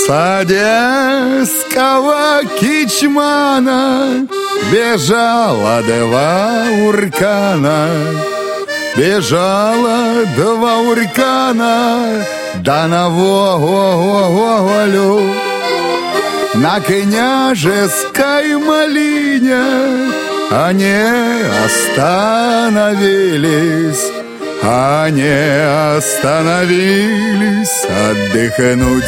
С одесского кичмана бежала два уркана. Бежала два уркана, да на волю. На княжеской малине они остановились. Они остановились отдохнуть.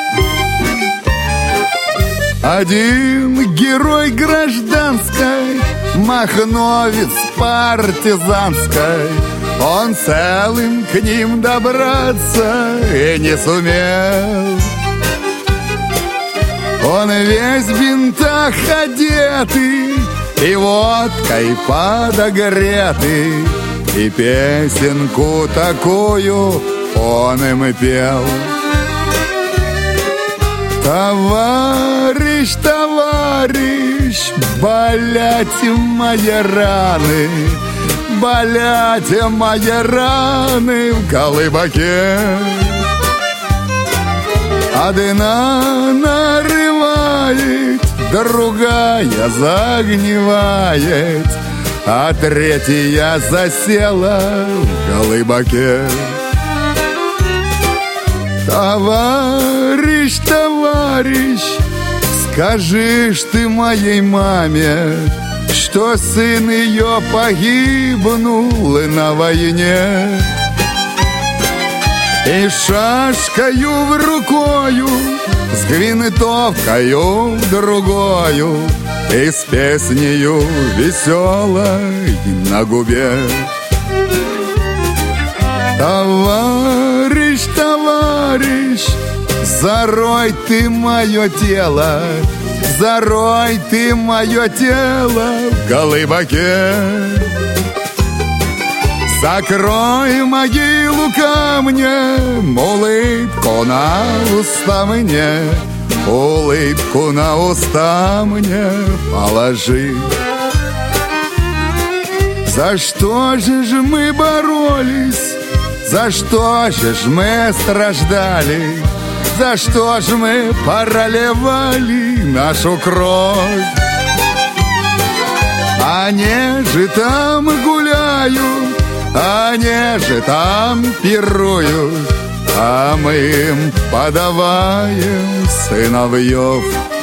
Один герой гражданской, махновец партизанской, он целым к ним добраться и не сумел. Он весь в бинтах одетый и водкой подогретый, и песенку такую он им пел. Товарищ, товарищ, болят мои раны, болят мои раны в колыбаке. Одна нарывает, другая загнивает, а третья засела в колыбаке. Товарищ, товарищ, скажи ж ты моей маме, что сын ее погибнул на войне. И шашкою в рукою, с гвинтовкою другою, и с песнею веселой на губе. Товарищ, товарищ, зарой ты мое тело, зарой ты мое тело в колыбаке. Закрой могилу камнем, улыбку на уста мне, улыбку на уста мне положи. За что же мы боролись? За что же мы страждали? За что же мы проливали нашу кровь? Они же там гуляют, они же там пируют, а мы им подаваем сыновьев.